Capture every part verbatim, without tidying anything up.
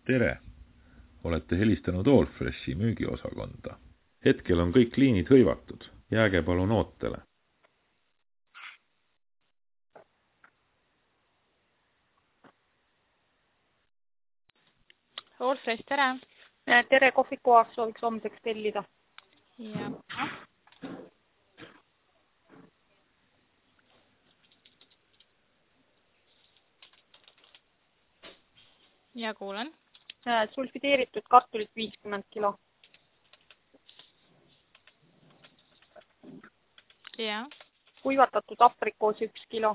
Tere! Olete helistanud Allfreshi müügiosakonda. Hetkel on kõik liinid hõivatud. Jääge palun ootele. Allfresh, tere! Tere, kohvikuaks sooviks homseks tellida. Ja. Ja kuulen. Sulfideeritud kartulit viiskümmend kilo. Ja. Kuivatatud aprikoosi üks kilo.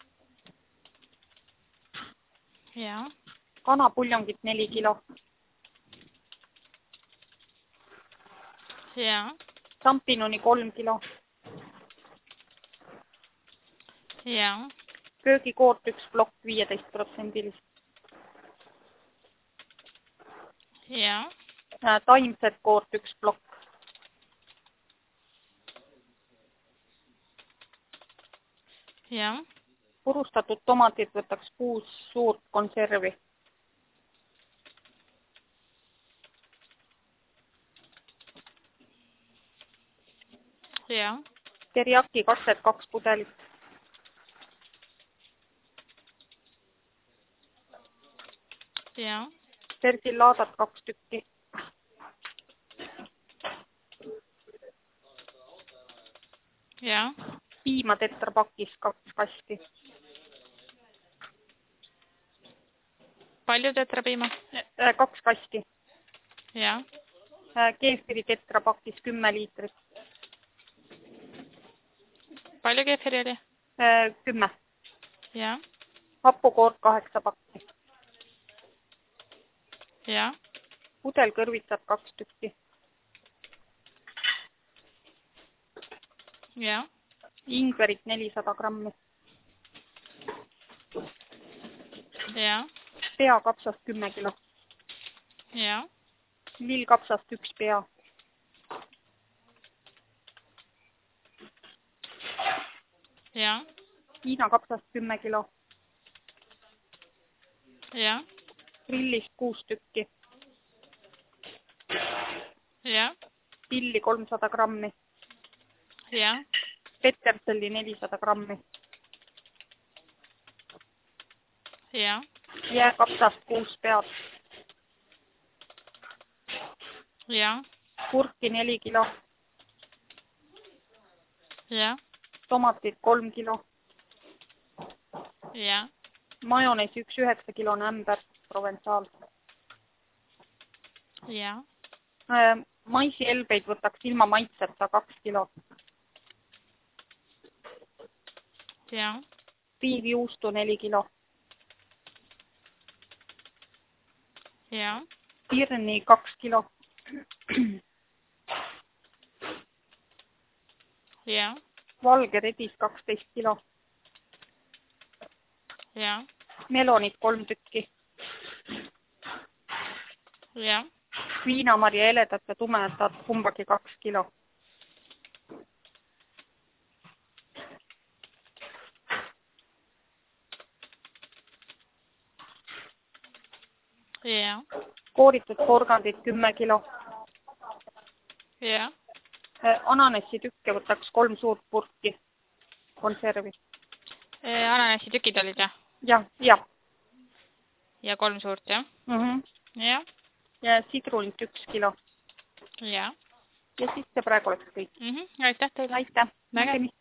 Ja. Kanapuljongit neli kilo. Ja. Champinoni kolm kilo. Ja. Köögikoort üks plokk viieteist protsendilist. Ja. Taimset koort üks plokk. Ja. Purustatud tomatid võtaks kuus suurt konservi. Ja. Teriyaki kastet kaks pudelit. Ja. Persillaadat kaks tükki. Ja. Piima tetrapakis kaks kasti. Palju tetrapiima? Kaks kasti. Ja. Keefiri tetrapakis kümme liitrit. Palju keefiri oli? Kümme. Ja. Hapukoort kaheksa pakki. Ja. Pudel kõrvitsad kaks tükki. Ja. Ingverit nelisada grammi. Ja. Peakapsast kümme kilo. Ja. Lillkapsast üks pea. Ja. Hiinakapsast kümme kilo. Ja. Grillist kuus tükki. Ja. Pilli kolmsada grammi. Ja. Peterselli nelisada grammi. Ja. Jääkapsast kuus pead. Ja. Kurki neli kilo. Ja. Tomatid kolm kilo. Ja. Majonees üks üheksa kilone ämber, provensaal. Ja. Maisielbeid võtaks ilma maitseta kaks kilo. Ja. Piivjuustu neli kilo. Ja. Pirni kaks kilo. Ja. Valge redis kaksteist kilo. Ja. Melonid kolm tükki. Ja. Viinamarja heledat ja tumedat kumbagi kaks kilo. Ja. Kooritud porgandid kümme kilo. Ja. Ananassi tükke võtaks kolm suurt purki konservi. Ananassi tükid olid, jah? Jah, jah. Ja kolm suurt, jah? Mhm. Ja. Ja sidrunit üks kilo. Ja. Ja siis see praegu oleks kõik. Mhm. Aitäh teile. Aitäh. Nägemist.